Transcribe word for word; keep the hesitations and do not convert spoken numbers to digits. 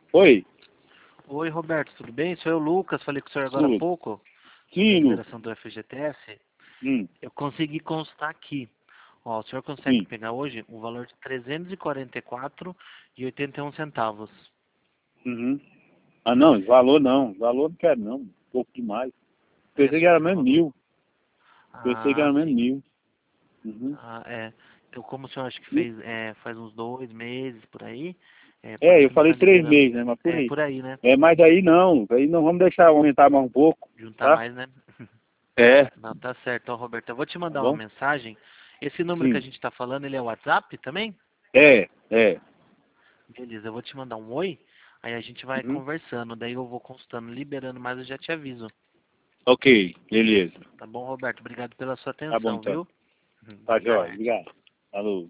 Oi. Oi, Roberto, tudo bem? Sou eu, Lucas, falei com o senhor agora há Tudo. pouco, da Sim, Lu. liberação do F G T S. Hum, Eu consegui constar aqui. Ó, o senhor consegue sim. pegar hoje um valor de trezentos e quarenta e quatro e oitenta e um centavos. Uhum. Ah, não, valor não. Valor não quero não. Pouco demais. Pensei que Preço era de mesmo valor. mil. Pensei que Ah, era mesmo sim. mil. Uhum. Ah, é. Então, como o senhor acha que E- fez é, faz uns dois meses por aí, é, pode É, eu falei começar três liberando. meses, né? Mas por É, aí. por aí, né? É, mas aí não. Aí não vamos deixar aumentar mais um pouco, Juntar tá? mais, né? É. Não, tá certo. Ó, Roberto, eu vou te Tá mandar uma bom? mensagem. Esse número que a Sim. gente tá falando, ele é WhatsApp também? É, é. Beleza, eu vou te mandar um oi, aí a gente vai Uhum. conversando, daí eu vou consultando, liberando mais, eu já te aviso. Ok, beleza. Tá bom, Roberto? Obrigado pela sua Tá bom atenção, então. viu? Tá Boa jóia. tarde. Obrigado. Falou.